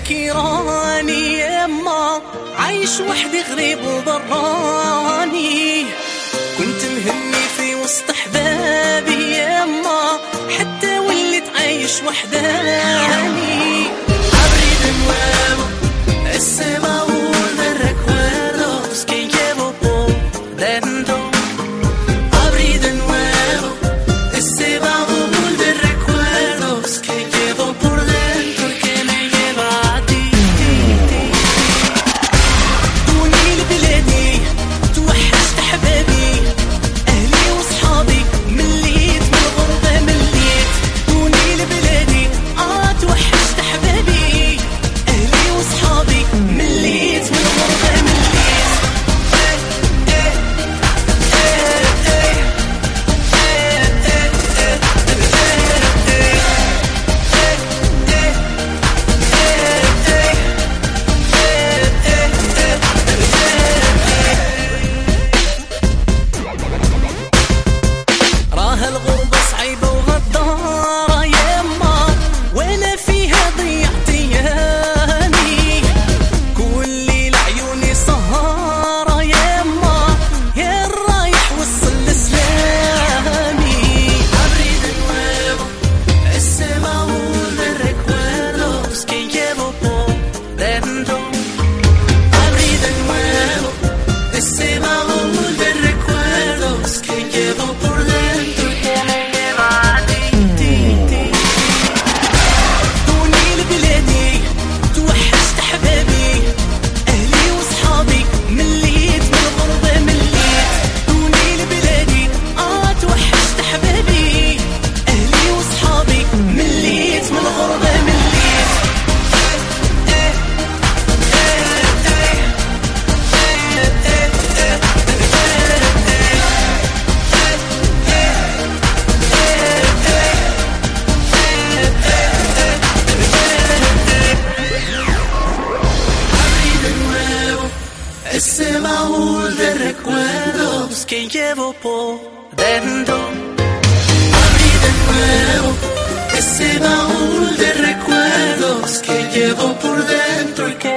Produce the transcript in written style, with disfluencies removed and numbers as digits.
عليكي راني يما عايش وحدي غريب وبراني، كنت مهمي في وسط احبابي يما حتى وليت عايش وحداني. Abrí de nuevo ese baúl de recuerdos que llevo por dentro. Abrí de nuevo ese baúl de recuerdos que llevo por dentro y que me lleva a ti. دوني لبلادي توحشت احبابي اهلي وصحابي، مليت من الغربة مليت. دوني لبلادي توحشت احبابي اهلي وصحابي، مليت من الغربة مليت. راها الغربة صعيبة وغدارة يما وانا فيها ضيعت ايامي، كل ليل عيوني سهارة يما يا الرايح وصل لسلامي. Abrí de nuevo ese baúl de recuerdos que llevo por dentro. Abrí de nuevo ese baúl de recuerdos que llevo por dentro y que me lleva a ti. دوني لبلادي توحشت احبابي اهلي وصحابي، مليت من الغربة مليت. دوني لبلادي توحشت احبابي اهلي وصحابي، مليت من الغربة مليت. Abrí de nuevo ese baúl de recuerdos que llevo por dentro. Abrí de nuevo ese baúl de recuerdos que llevo por dentro y que